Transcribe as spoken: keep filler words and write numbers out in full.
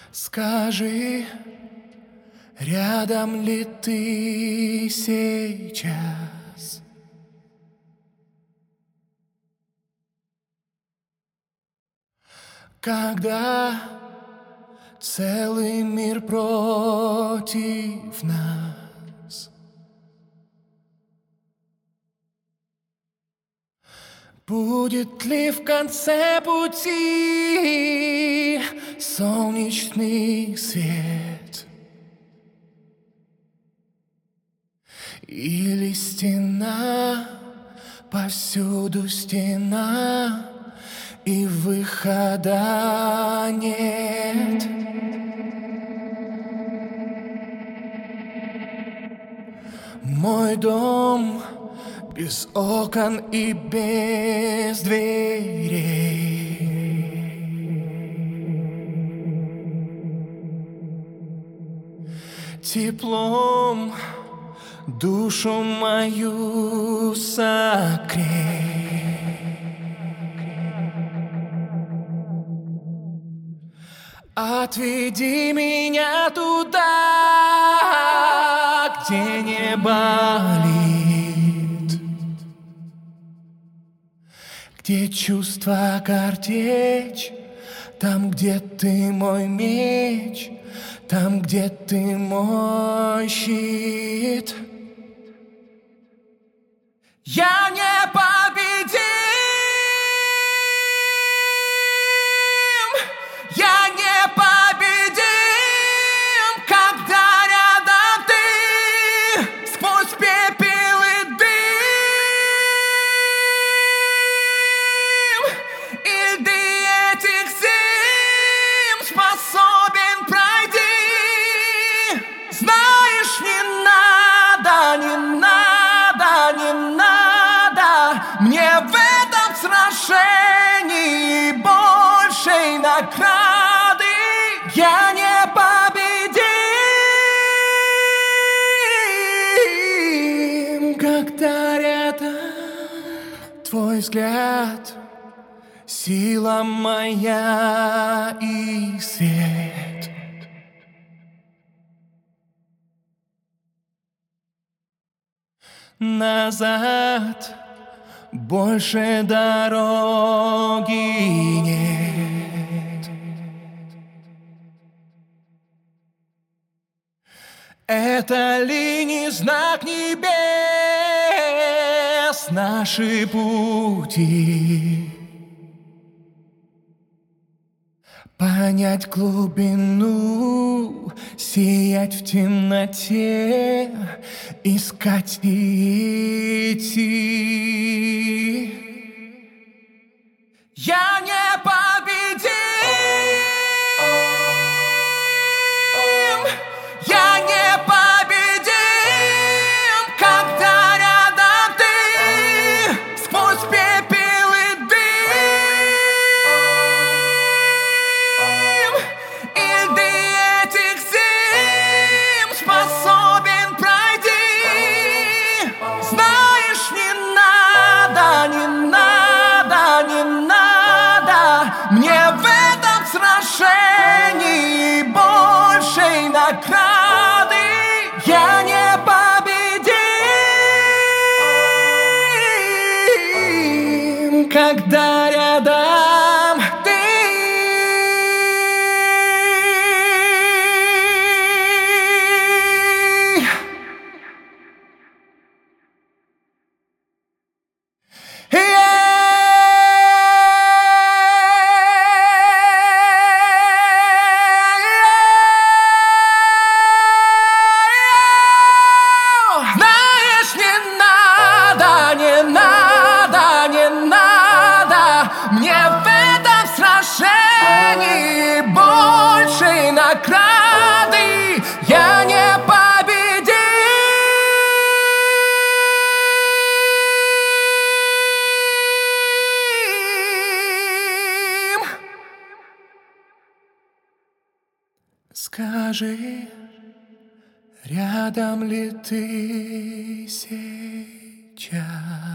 Скажи, рядом ли ты сейчас? Когда целый мир против нас, будет ли в конце пути солнечный свет? Или стена, повсюду стена, и выхода нет? Мой дом без окон и без дверей. Теплом душу мою согрей. Отведи меня туда, где не болит, где чувства картечь, там, где ты мой меч, там, где ты мой щит. Я непобедим, я непобедим, когда рядом ты, сквозь пепел и дым, и льды этих зим способен пройти. Знаешь, не надо, не надо, не надо мне в этом сражении большей награды. Я непобедим, когда рядом твой взгляд, сила моя и свет. Назад больше дороги нет. Это ли не знак небес наши пути? Понять глубину, сиять в темноте, искать и идти. Я непобедим, я непобедим, когда рядом ты, сквозь пепел и дым, и льды этих зим способен пройти. Знаешь, не надо, не надо, не надо мне в этом сражении большей награды. Я непобедим, когда рядом ты. Знаешь, не надо, не надо, не надо мне в этом сражении большей награды. Я непобедим, скажи, рядом ли ты сейчас?